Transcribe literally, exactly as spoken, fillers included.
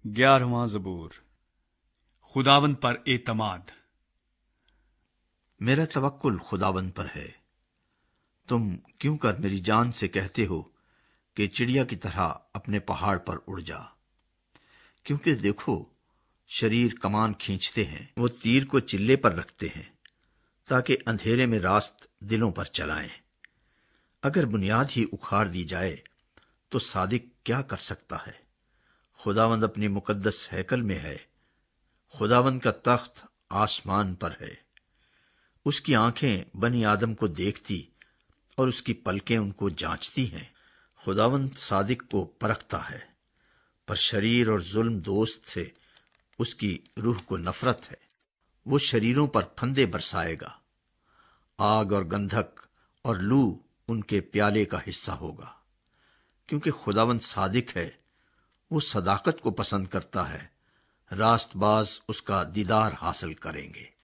گیارہواں زبور۔ خداوند پر اعتماد۔ میرا توکل خداوند پر ہے۔ تم کیوں کر میری جان سے کہتے ہو کہ چڑیا کی طرح اپنے پہاڑ پر اڑ جا؟ کیونکہ دیکھو، شریر کمان کھینچتے ہیں، وہ تیر کو چلے پر رکھتے ہیں تاکہ اندھیرے میں راست دلوں پر چلائیں۔ اگر بنیاد ہی اکھاڑ دی جائے تو صادق کیا کر سکتا ہے؟ خداوند اپنی مقدس ہیکل میں ہے، خداوند کا تخت آسمان پر ہے۔ اس کی آنکھیں بنی آدم کو دیکھتی اور اس کی پلکیں ان کو جانچتی ہیں۔ خداوند صادق کو پرکھتا ہے، پر شریر اور ظلم دوست سے اس کی روح کو نفرت ہے۔ وہ شریروں پر پھندے برسائے گا، آگ اور گندھک اور لو ان کے پیالے کا حصہ ہوگا۔ کیونکہ خداوند صادق ہے، وہ صداقت کو پسند کرتا ہے، راست باز اس کا دیدار حاصل کریں گے۔